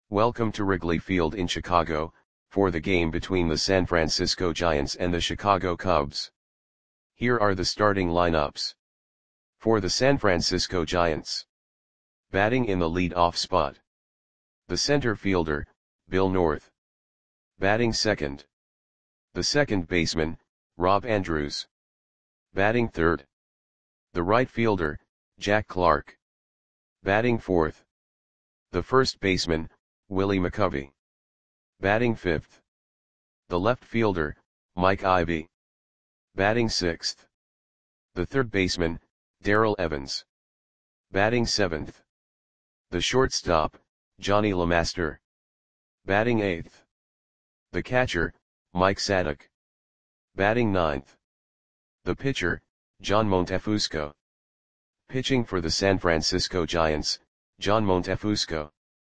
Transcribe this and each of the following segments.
Welcome to Wrigley Field in Chicago, for the game between the San Francisco Giants and the Chicago Cubs. Here are the starting lineups. For the San Francisco Giants. Batting in the lead-off spot. The center fielder, Bill North. Batting second. The second baseman, Rob Andrews. Batting third. The right fielder, Jack Clark. Batting fourth. The first baseman, Willie McCovey. Batting fifth. The left fielder, Mike Ivey. Batting sixth. The third baseman, Darrell Evans. Batting seventh. The shortstop, Johnny LeMaster. Batting eighth. The catcher, Mike Sadek. Batting ninth. The pitcher, John Montefusco. Pitching for the San Francisco Giants, John Montefusco.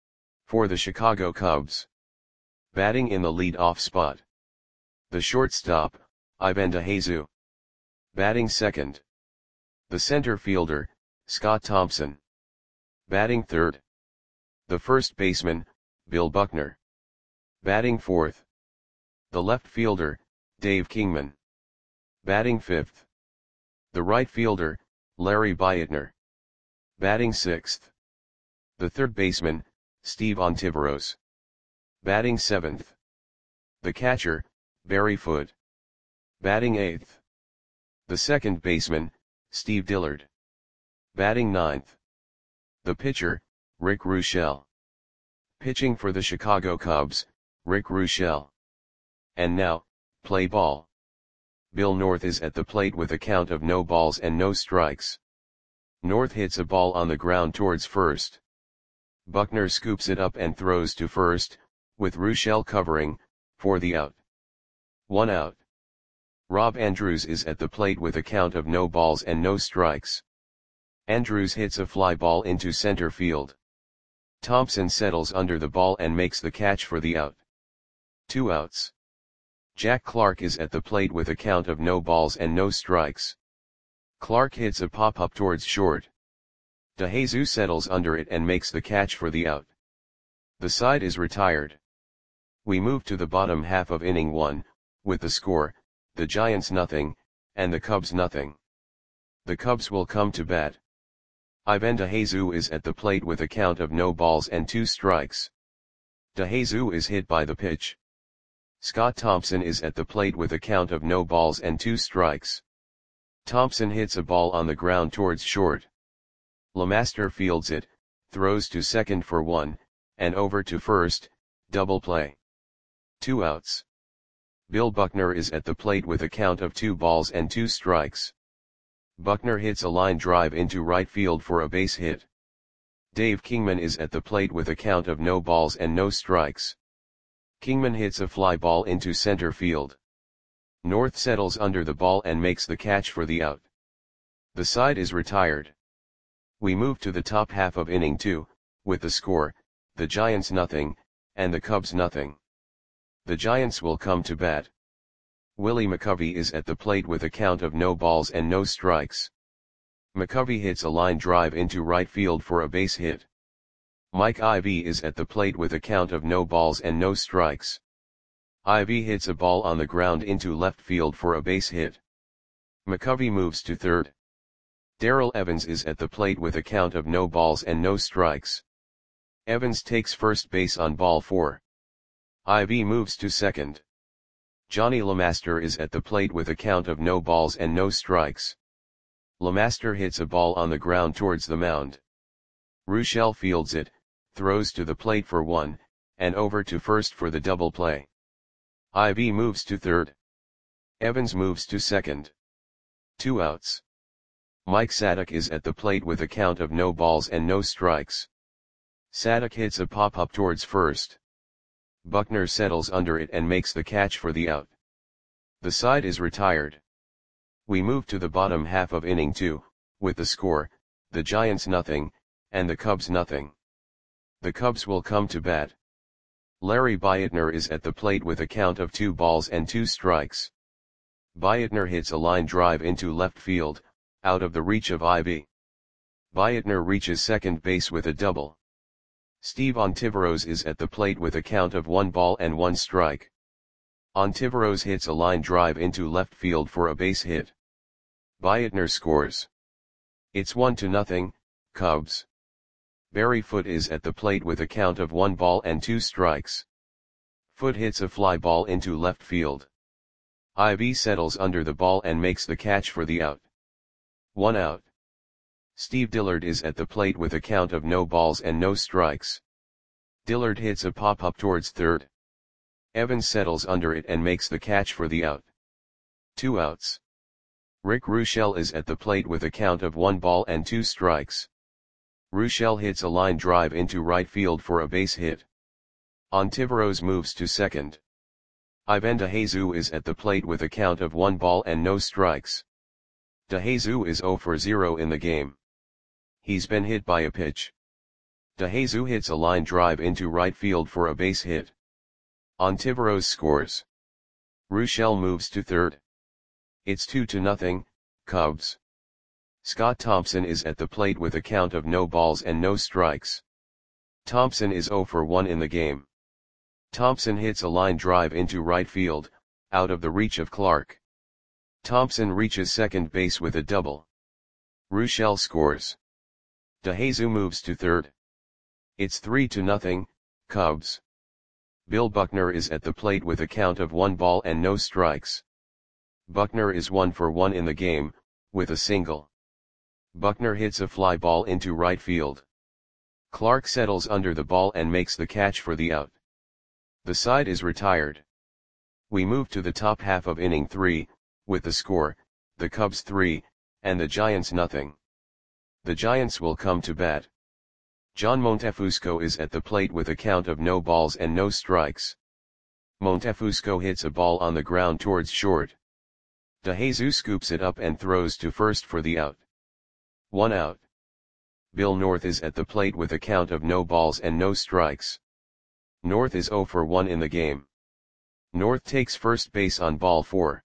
For the Chicago Cubs. Batting in the lead-off spot. The shortstop, Ivan DeJesus. Batting second. The center fielder, Scott Thompson. Batting third. The first baseman, Bill Buckner. Batting fourth. The left fielder, Dave Kingman. Batting fifth. The right fielder, Larry Beitner. Batting sixth. The third baseman, Steve Ontiveros. Batting seventh. The catcher, Barry Foote. Batting eighth. The second baseman, Steve Dillard. Batting ninth. The pitcher, Rick Ruschel. Pitching for the Chicago Cubs, Rick Ruschel. And now, play ball. Bill North is at the plate with a count of no balls and no strikes. North hits a ball on the ground towards first. Buckner scoops it up and throws to first, with Ruschel covering, for the out. 1 out. Rob Andrews is at the plate with a count of no balls and no strikes. Andrews hits a fly ball into center field. Thompson settles under the ball and makes the catch for the out. 2 outs. Jack Clark is at the plate with a count of no balls and no strikes. Clark hits a pop-up towards short. DeJesus settles under it and makes the catch for the out. The side is retired. We move to the bottom half of inning 1, with the score, the Giants nothing, and the Cubs nothing. The Cubs will come to bat. Ivan DeJesus is at the plate with a count of no balls and 2 strikes. DeJesus is hit by the pitch. Scott Thompson is at the plate with a count of no balls and 2 strikes. Thompson hits a ball on the ground towards short. LeMaster fields it, throws to second for 1, and over to first, double play. 2 outs. Bill Buckner is at the plate with a count of 2 balls and 2 strikes. Buckner hits a line drive into right field for a base hit. Dave Kingman is at the plate with a count of no balls and no strikes. Kingman hits a fly ball into center field. North settles under the ball and makes the catch for the out. The side is retired. We move to the top half of inning 2, with the score, the Giants nothing, and the Cubs nothing. The Giants will come to bat. Willie McCovey is at the plate with a count of no balls and no strikes. McCovey hits a line drive into right field for a base hit. Mike Ivey is at the plate with a count of no balls and no strikes. Ivey hits a ball on the ground into left field for a base hit. McCovey moves to third. Darrell Evans is at the plate with a count of no balls and no strikes. Evans takes first base on ball 4. Ivey moves to second. Johnny LeMaster is at the plate with a count of no balls and no strikes. LeMaster hits a ball on the ground towards the mound. Ruschel fields it, throws to the plate for 1, and over to first for the double play. Ivey moves to third. Evans moves to second. 2 outs. Mike Sadek is at the plate with a count of no balls and no strikes. Sadek hits a pop-up towards first. Buckner settles under it and makes the catch for the out. The side is retired. We move to the bottom half of inning 2, with the score, the Giants nothing, and the Cubs nothing. The Cubs will come to bat. Larry Beitner is at the plate with a count of 2 balls and 2 strikes. Beitner hits a line drive into left field, out of the reach of Ivey. Beitner reaches second base with a double. Steve Ontiveros is at the plate with a count of 1 ball and 1 strike. Ontiveros hits a line drive into left field for a base hit. Beitner scores. It's 1-0, Cubs. Barry Foote is at the plate with a count of 1 ball and 2 strikes. Foote hits a fly ball into left field. Ivy settles under the ball and makes the catch for the out. 1 out. Steve Dillard is at the plate with a count of no balls and no strikes. Dillard hits a pop-up towards third. Evans settles under it and makes the catch for the out. 2 outs. Rick Ruschel is at the plate with a count of 1 ball and 2 strikes. Ruschel hits a line drive into right field for a base hit. Ontiveros moves to second. Ivan DeJesus is at the plate with a count of 1 ball and no strikes. DeJesus is 0 for 0 in the game. He's been hit by a pitch. DeJesus hits a line drive into right field for a base hit. Ontiveros scores. Ruschel moves to third. It's 2-0, Cubs. Scott Thompson is at the plate with a count of no balls and no strikes. Thompson is 0 for 1 in the game. Thompson hits a line drive into right field, out of the reach of Clark. Thompson reaches second base with a double. Ruschel scores. DeJesus moves to third. It's 3-0, Cubs. Bill Buckner is at the plate with a count of 1 ball and no strikes. Buckner is 1 for 1 in the game, with a single. Buckner hits a fly ball into right field. Clark settles under the ball and makes the catch for the out. The side is retired. We move to the top half of inning 3, with the score, the Cubs 3, and the Giants nothing. The Giants will come to bat. John Montefusco is at the plate with a count of no balls and no strikes. Montefusco hits a ball on the ground towards short. DeJesus scoops it up and throws to first for the out. 1 out. Bill North is at the plate with a count of no balls and no strikes. North is 0 for 1 in the game. North takes first base on ball 4.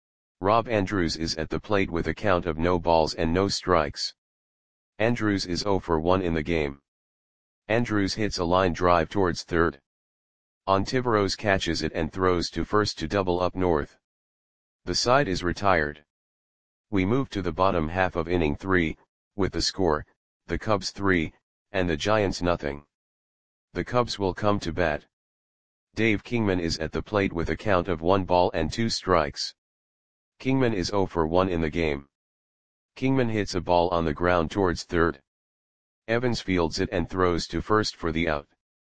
Rob Andrews is at the plate with a count of no balls and no strikes. Andrews is 0 for 1 in the game. Andrews hits a line drive towards third. Ontiveros catches it and throws to first to double up North. The side is retired. We move to the bottom half of inning 3, with the score, the Cubs 3, and the Giants nothing. The Cubs will come to bat. Dave Kingman is at the plate with a count of 1 ball and 2 strikes. Kingman is 0 for 1 in the game. Kingman hits a ball on the ground towards third. Evans fields it and throws to first for the out.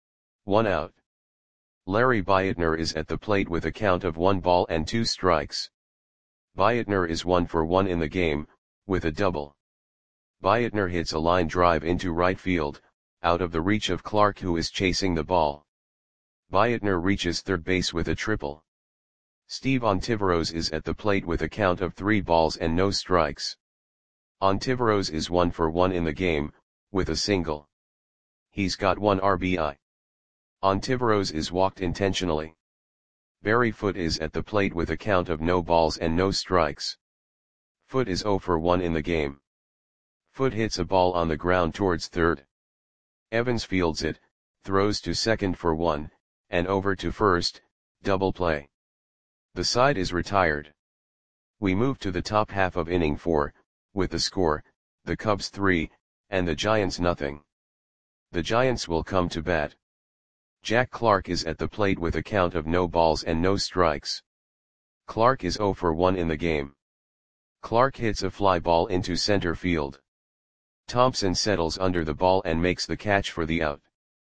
1 out. Larry Beitner is at the plate with a count of 1 ball and 2 strikes. Beitner is 1 for 1 in the game, with a double. Beitner hits a line drive into right field, out of the reach of Clark who is chasing the ball. Beitner reaches third base with a triple. Steve Ontiveros is at the plate with a count of 3 balls and no strikes. Ontiveros is 1 for 1 in the game, with a single. He's got 1 RBI. Ontiveros is walked intentionally. Barry Foote is at the plate with a count of no balls and no strikes. Foote is 0 for 1 in the game. Foote hits a ball on the ground towards third. Evans fields it, throws to second for 1, and over to first, double play. The side is retired. We move to the top half of inning 4, with the score, the Cubs 3, and the Giants nothing. The Giants will come to bat. Jack Clark is at the plate with a count of no balls and no strikes. Clark is 0 for 1 in the game. Clark hits a fly ball into center field. Thompson settles under the ball and makes the catch for the out.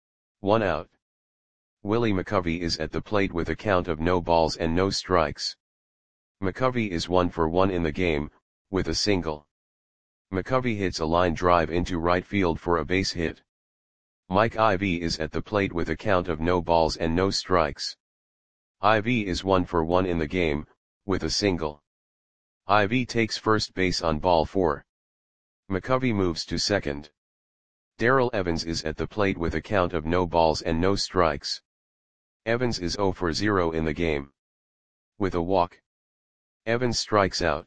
1 out. Willie McCovey is at the plate with a count of no balls and no strikes. McCovey is 1 for 1 in the game, with a single. McCovey hits a line drive into right field for a base hit. Mike Ivy is at the plate with a count of no balls and no strikes. Ivy is 1 for 1 in the game, with a single. Ivy takes first base on ball 4. McCovey moves to second. Darrell Evans is at the plate with a count of no balls and no strikes. Evans is 0 for 0 in the game. With a walk. Evans strikes out.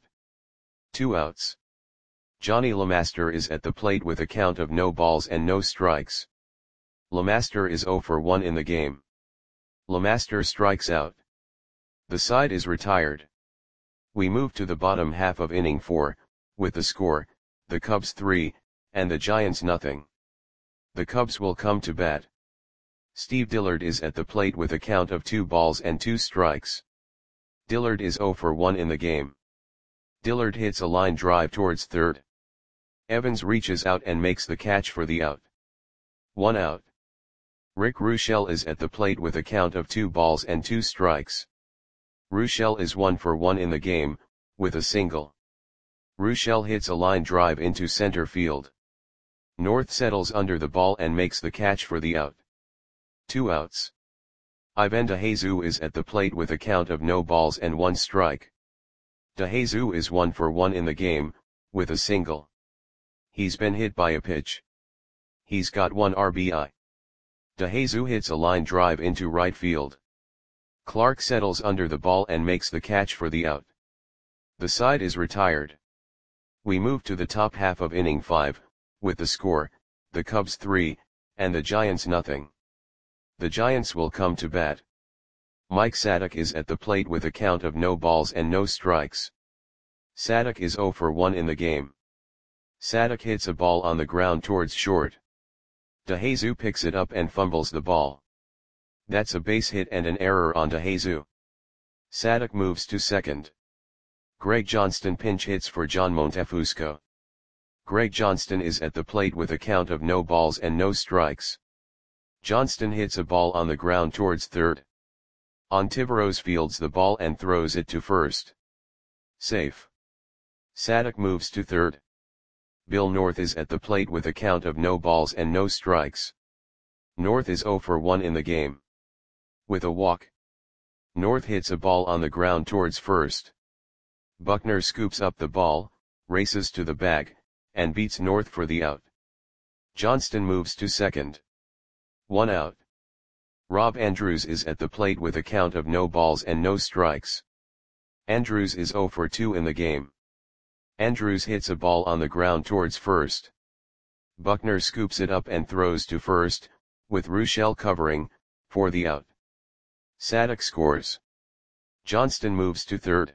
2 outs. Johnny LeMaster is at the plate with a count of no balls and no strikes. LeMaster is 0 for 1 in the game. LeMaster strikes out. The side is retired. We move to the bottom half of inning 4, with the score, the Cubs 3, and the Giants nothing. The Cubs will come to bat. Steve Dillard is at the plate with a count of 2 balls and 2 strikes. Dillard is 0 for 1 in the game. Dillard hits a line drive towards third. Evans reaches out and makes the catch for the out. 1 out. Rick Ruschel is at the plate with a count of 2 balls and 2 strikes. Ruschel is 1 for 1 in the game, with a single. Ruschel hits a line drive into center field. North settles under the ball and makes the catch for the out. 2 outs. Ivan DeJesus is at the plate with a count of no balls and 1 strike. DeJesus is 1 for 1 in the game, with a single. He's been hit by a pitch. He's got 1 RBI. DeJesus hits a line drive into right field. Clark settles under the ball and makes the catch for the out. The side is retired. We move to the top half of inning 5, with the score, the Cubs 3, and the Giants nothing. The Giants will come to bat. Mike Sadek is at the plate with a count of no balls and no strikes. Sadek is 0 for 1 in the game. Sadek hits a ball on the ground towards short. DeJesus picks it up and fumbles the ball. That's a base hit and an error on DeJesus. Sadek moves to second. Greg Johnston pinch hits for John Montefusco. Greg Johnston is at the plate with a count of no balls and no strikes. Johnston hits a ball on the ground towards third. Ontiveros fields the ball and throws it to first. Safe. Sadek moves to third. Bill North is at the plate with a count of no balls and no strikes. North is 0 for 1 in the game. With a walk. North hits a ball on the ground towards first. Buckner scoops up the ball, races to the bag, and beats North for the out. Johnston moves to second. 1 out. Rob Andrews is at the plate with a count of no balls and no strikes. Andrews is 0 for 2 in the game. Andrews hits a ball on the ground towards first. Buckner scoops it up and throws to first, with Ruschel covering, for the out. Sadek scores. Johnston moves to third.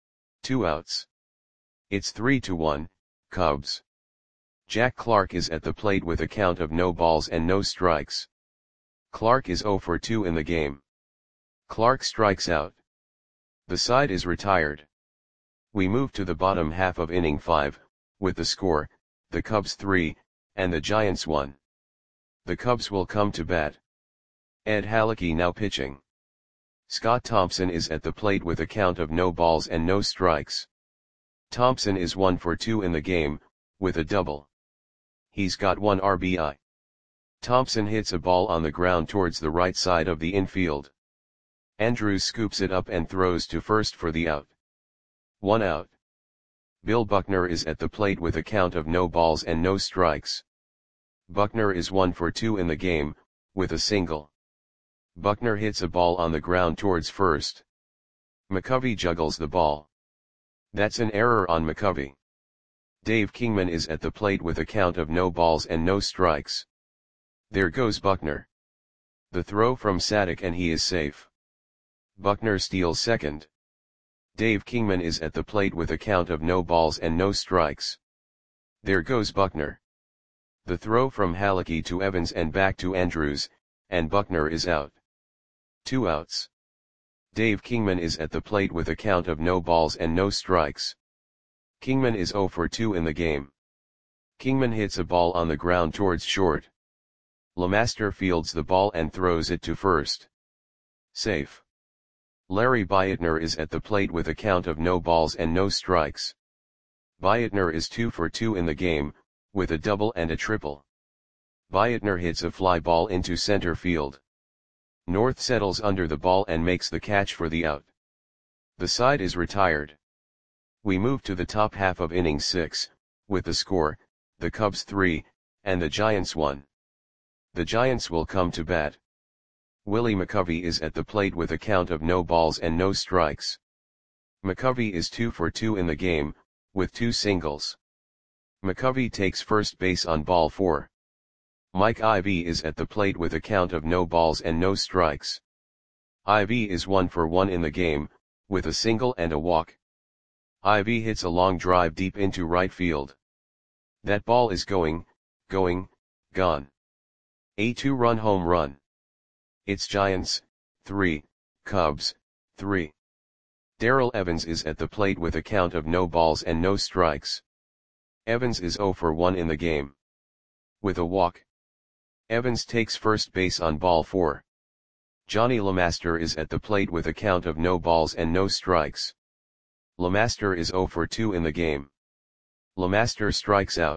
2 outs. It's 3-1, Cubs. Jack Clark is at the plate with a count of no balls and no strikes. Clark is 0 for 2 in the game. Clark strikes out. The side is retired. We move to the bottom half of inning 5, with the score, the Cubs 3, and the Giants 1. The Cubs will come to bat. Ed Halicki now pitching. Scott Thompson is at the plate with a count of no balls and no strikes. Thompson is 1 for 2 in the game, with a double. He's got 1 RBI. Thompson hits a ball on the ground towards the right side of the infield. Andrews scoops it up and throws to first for the out. 1 out. Bill Buckner is at the plate with a count of no balls and no strikes. Buckner is 1 for 2 in the game, with a single. Buckner hits a ball on the ground towards first. McCovey juggles the ball. That's an error on McCovey. Dave Kingman is at the plate with a count of no balls and no strikes. There goes Buckner. The throw from Sadek and he is safe. Buckner steals second. Dave Kingman is at the plate with a count of no balls and no strikes. There goes Buckner. The throw from Halicki to Evans and back to Andrews, and Buckner is out. 2 outs. Dave Kingman is at the plate with a count of no balls and no strikes. Kingman is 0 for 2 in the game. Kingman hits a ball on the ground towards short. LeMaster fields the ball and throws it to first. Safe. Larry Beitner is at the plate with a count of no balls and no strikes. Beitner is 2 for 2 in the game, with a double and a triple. Beitner hits a fly ball into center field. North settles under the ball and makes the catch for the out. The side is retired. We move to the top half of inning 6, with the score, the Cubs 3, and the Giants 1. The Giants will come to bat. Willie McCovey is at the plate with a count of no balls and no strikes. McCovey is 2 for 2 in the game, with 2 singles. McCovey takes first base on ball 4. Mike Ivy is at the plate with a count of no balls and no strikes. Ivy is 1 for 1 in the game, with a single and a walk. Ivy hits a long drive deep into right field. That ball is going, gone. A 2-run home run. It's Giants, 3, Cubs, 3. Darrell Evans is at the plate with a count of no balls and no strikes. Evans is 0 for 1 in the game. With a walk. Evans takes first base on ball 4. Johnny LeMaster is at the plate with a count of no balls and no strikes. LeMaster is 0 for 2 in the game. LeMaster strikes out.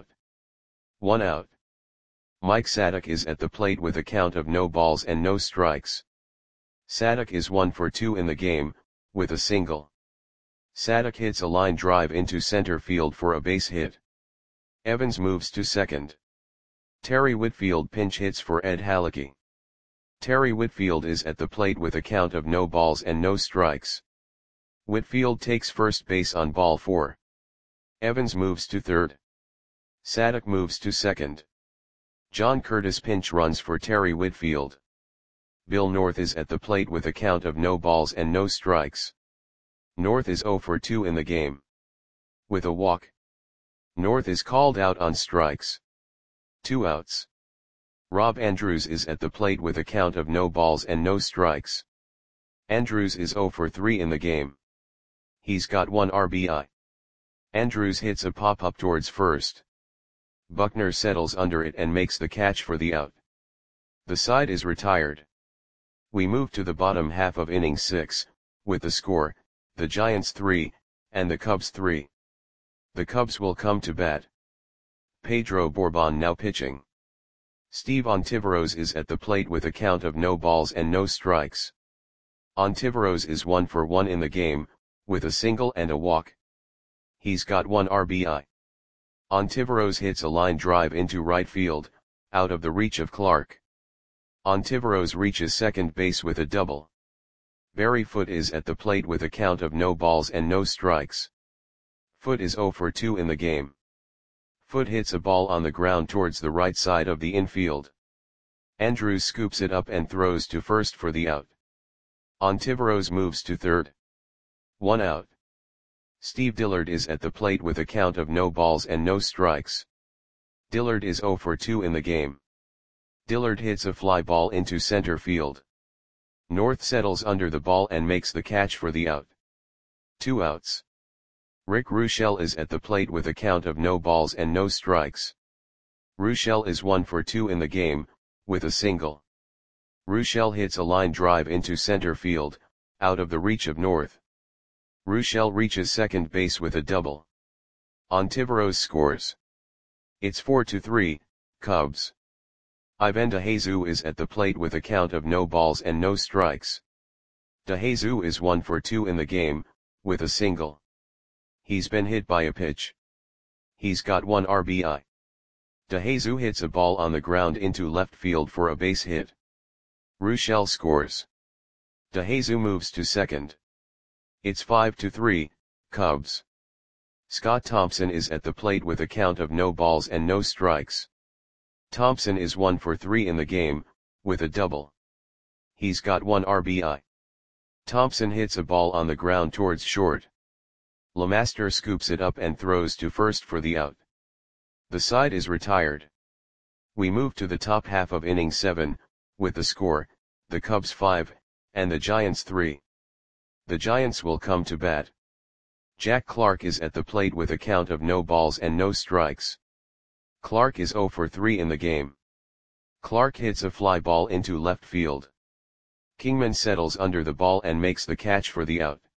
1 out. Mike Sadek is at the plate with a count of no balls and no strikes. Sadek is 1 for 2 in the game, with a single. Sadek hits a line drive into center field for a base hit. Evans moves to second. Terry Whitfield pinch hits for Ed Halicki. Terry Whitfield is at the plate with a count of no balls and no strikes. Whitfield takes first base on ball 4. Evans moves to third. Sadek moves to second. John Curtis pinch runs for Terry Whitfield. Bill North is at the plate with a count of no balls and no strikes. North is 0 for 2 in the game. With a walk. North is called out on strikes. 2 outs. Rob Andrews is at the plate with a count of no balls and no strikes. Andrews is 0 for 3 in the game. He's got 1 RBI. Andrews hits a pop-up towards first. Buckner settles under it and makes the catch for the out. The side is retired. We move to the bottom half of inning 6, with the score, the Giants 3, and the Cubs 3. The Cubs will come to bat. Pedro Borbon now pitching. Steve Ontiveros is at the plate with a count of no balls and no strikes. Ontiveros is 1 for 1 in the game, with a single and a walk. He's got 1 RBI. Ontiveros hits a line drive into right field, out of the reach of Clark. Ontiveros reaches second base with a double. Barry Foote is at the plate with a count of no balls and no strikes. Foote is 0 for 2 in the game. Foote hits a ball on the ground towards the right side of the infield. Andrews scoops it up and throws to first for the out. Ontiveros moves to third. 1 out. Steve Dillard is at the plate with a count of no balls and no strikes. Dillard is 0 for 2 in the game. Dillard hits a fly ball into center field. North settles under the ball and makes the catch for the out. 2 outs. Rick Ruschel is at the plate with a count of no balls and no strikes. Ruschel is 1 for 2 in the game, with a single. Ruschel hits a line drive into center field, out of the reach of North. Ruschel reaches second base with a double. Ontiveros scores. It's 4-3, Cubs. Ivan DeJesus is at the plate with a count of no balls and no strikes. DeJesus is 1 for 2 in the game, with a single. He's been hit by a pitch. He's got 1 RBI. DeJesus hits a ball on the ground into left field for a base hit. Ruschel scores. DeJesus moves to second. It's 5-3, Cubs. Scott Thompson is at the plate with a count of no balls and no strikes. Thompson is 1 for 3 in the game, with a double. He's got 1 RBI. Thompson hits a ball on the ground towards short. LeMaster scoops it up and throws to first for the out. The side is retired. We move to the top half of inning 7, with the score, the Cubs 5, and the Giants 3. The Giants will come to bat. Jack Clark is at the plate with a count of no balls and no strikes. Clark is 0 for 3 in the game. Clark hits a fly ball into left field. Kingman settles under the ball and makes the catch for the out.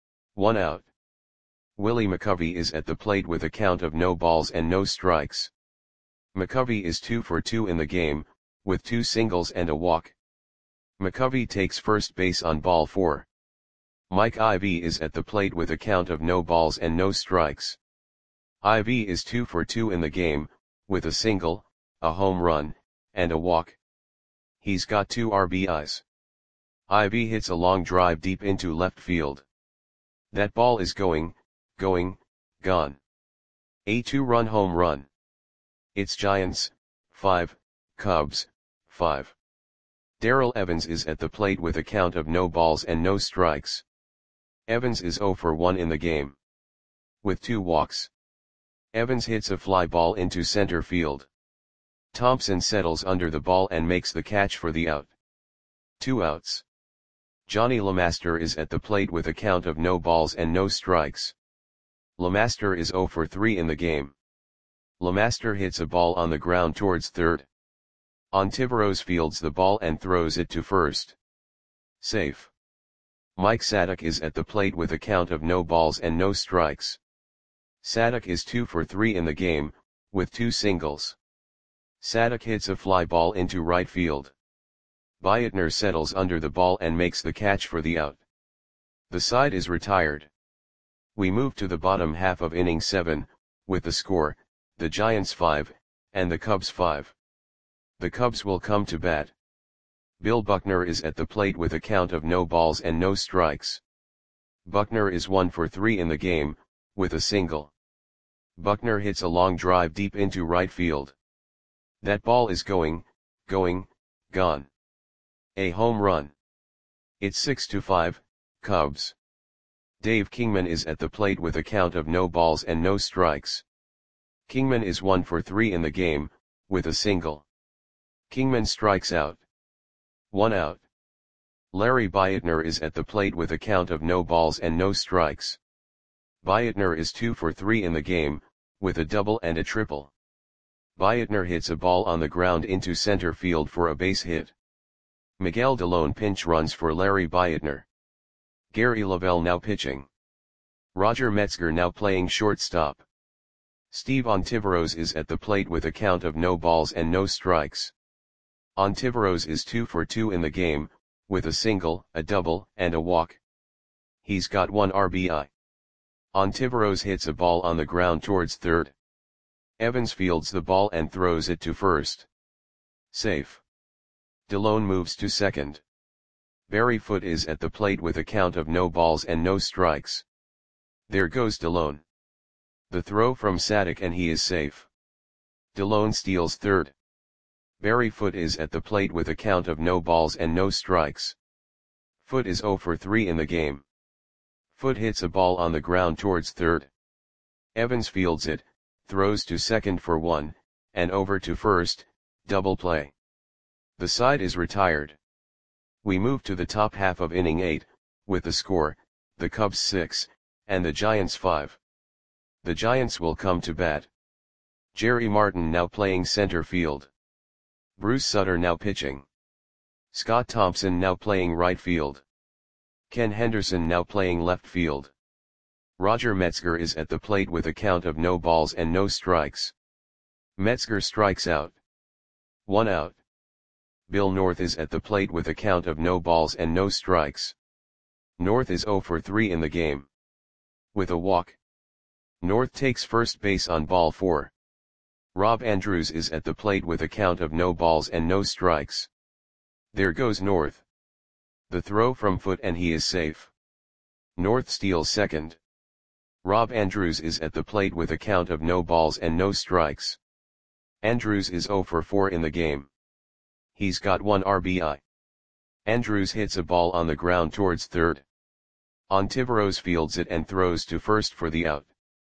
1 out. Willie McCovey is at the plate with a count of no balls and no strikes. McCovey is 2 for 2 in the game, with 2 singles and a walk. McCovey takes first base on ball 4. Mike Ivy is at the plate with a count of no balls and no strikes. Ivy is 2 for 2 in the game, with a single, a home run, and a walk. He's got 2 RBIs. Ivy hits a long drive deep into left field. That ball is going, gone. A 2-run home run. It's Giants, 5, Cubs, 5. Darrell Evans is at the plate with a count of no balls and no strikes. Evans is 0 for 1 in the game. With 2 walks. Evans hits a fly ball into center field. Thompson settles under the ball and makes the catch for the out. 2 outs. Johnny LeMaster is at the plate with a count of no balls and no strikes. LeMaster is 0 for 3 in the game. LeMaster hits a ball on the ground towards third. Ontiveros fields the ball and throws it to first. Safe. Mike Sadek is at the plate with a count of no balls and no strikes. Sadek is 2 for 3 in the game, with 2 singles. Sadek hits a fly ball into right field. Beitner settles under the ball and makes the catch for the out. The side is retired. We move to the bottom half of inning 7, with the score, the Giants 5, and the Cubs 5. The Cubs will come to bat. Bill Buckner is at the plate with a count of no balls and no strikes. Buckner is 1 for 3 in the game, with a single. Buckner hits a long drive deep into right field. That ball is gone. A home run. It's 6-5, Cubs. Dave Kingman is at the plate with a count of no balls and no strikes. Kingman is 1 for 3 in the game, with a single. Kingman strikes out. 1 out. Larry Beitner is at the plate with a count of no balls and no strikes. Beitner is 2 for 3 in the game, with a double and a triple. Beitner hits a ball on the ground into center field for a base hit. Miguel Delone pinch runs for Larry Beitner. Gary Lavelle now pitching. Roger Metzger now playing shortstop. Steve Ontiveros is at the plate with a count of no balls and no strikes. Ontiveros is 2 for 2 in the game, with a single, a double, and a walk. He's got 1 RBI. Ontiveros hits a ball on the ground towards third. Evans fields the ball and throws it to first. Safe. Delone moves to second. Barry Foote is at the plate with a count of no balls and no strikes. There goes Delone. The throw from Sadek and he is safe. Delone steals third. Barry Foote is at the plate with a count of no balls and no strikes. Foote is 0 for 3 in the game. Foote hits a ball on the ground towards third. Evans fields it, throws to second for 1, and over to first, double play. The side is retired. We move to the top half of inning 8, with the score, the Cubs 6, and the Giants 5. The Giants will come to bat. Jerry Martin now playing center field. Bruce Sutter now pitching. Scott Thompson now playing right field. Ken Henderson now playing left field. Roger Metzger is at the plate with a count of no balls and no strikes. Metzger strikes out. 1 out. Bill North is at the plate with a count of no balls and no strikes. North is 0 for 3 in the game. With a walk. North takes first base on ball 4. Rob Andrews is at the plate with a count of no balls and no strikes. There goes North. The throw from Foote and he is safe. North steals second. Rob Andrews is at the plate with a count of no balls and no strikes. Andrews is 0 for 4 in the game. He's got 1 RBI. Andrews hits a ball on the ground towards third. Ontiveros fields it and throws to first for the out.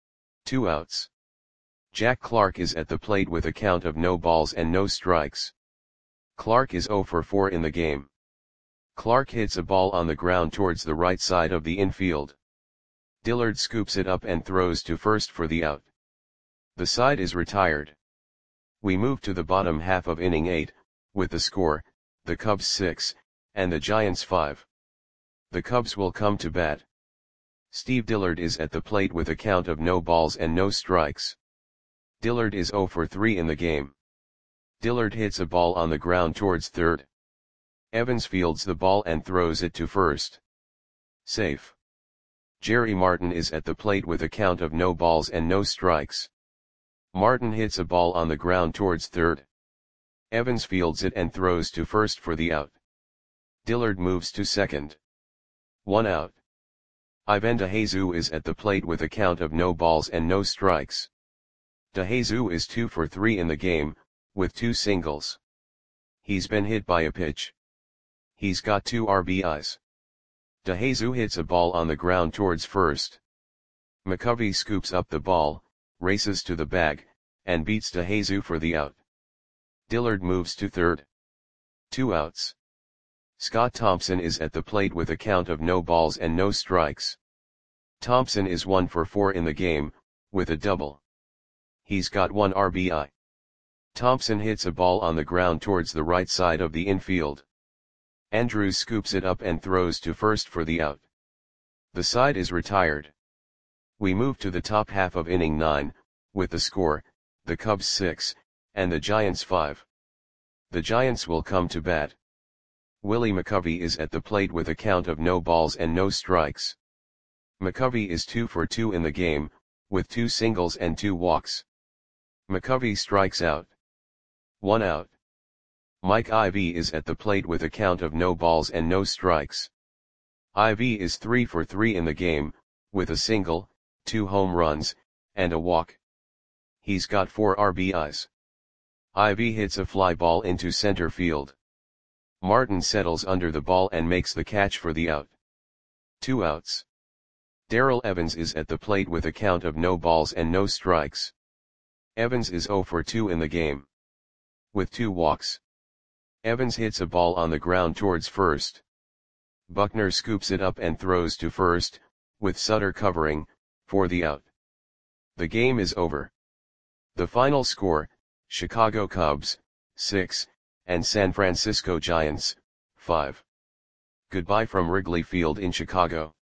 2 outs. Jack Clark is at the plate with a count of no balls and no strikes. Clark is 0 for 4 in the game. Clark hits a ball on the ground towards the right side of the infield. Dillard scoops it up and throws to first for the out. The side is retired. We move to the bottom half of inning 8, with the score, the Cubs 6, and the Giants 5. The Cubs will come to bat. Steve Dillard is at the plate with a count of no balls and no strikes. Dillard is 0 for 3 in the game. Dillard hits a ball on the ground towards third. Evans fields the ball and throws it to first. Safe. Jerry Martin is at the plate with a count of no balls and no strikes. Martin hits a ball on the ground towards third. Evans fields it and throws to first for the out. Dillard moves to second. 1 out. Ivan DeJesus is at the plate with a count of no balls and no strikes. DeJesus is 2 for 3 in the game, with 2 singles. He's been hit by a pitch. He's got 2 RBIs. DeJesus hits a ball on the ground towards first. McCovey scoops up the ball, races to the bag, and beats DeJesus for the out. Dillard moves to third. 2 outs. Scott Thompson is at the plate with a count of no balls and no strikes. Thompson is 1 for 4 in the game, with a double. He's got 1 RBI. Thompson hits a ball on the ground towards the right side of the infield. Andrews scoops it up and throws to first for the out. The side is retired. We move to the top half of inning 9, with the score, the Cubs 6, and the Giants 5. The Giants will come to bat. Willie McCovey is at the plate with a count of no balls and no strikes. McCovey is 2 for 2 in the game, with 2 singles and 2 walks. McCovey strikes out. 1 out. Mike Ivy is at the plate with a count of no balls and no strikes. Ivy is 3 for 3 in the game, with a single, 2 home runs, and a walk. He's got 4 RBIs. Ivy hits a fly ball into center field. Martin settles under the ball and makes the catch for the out. 2 outs. Darrell Evans is at the plate with a count of no balls and no strikes. Evans is 0 for 2 in the game, with 2 walks. Evans hits a ball on the ground towards first. Buckner scoops it up and throws to first, with Sutter covering, for the out. The game is over. The final score, Chicago Cubs, 6, and San Francisco Giants, 5. Goodbye from Wrigley Field in Chicago.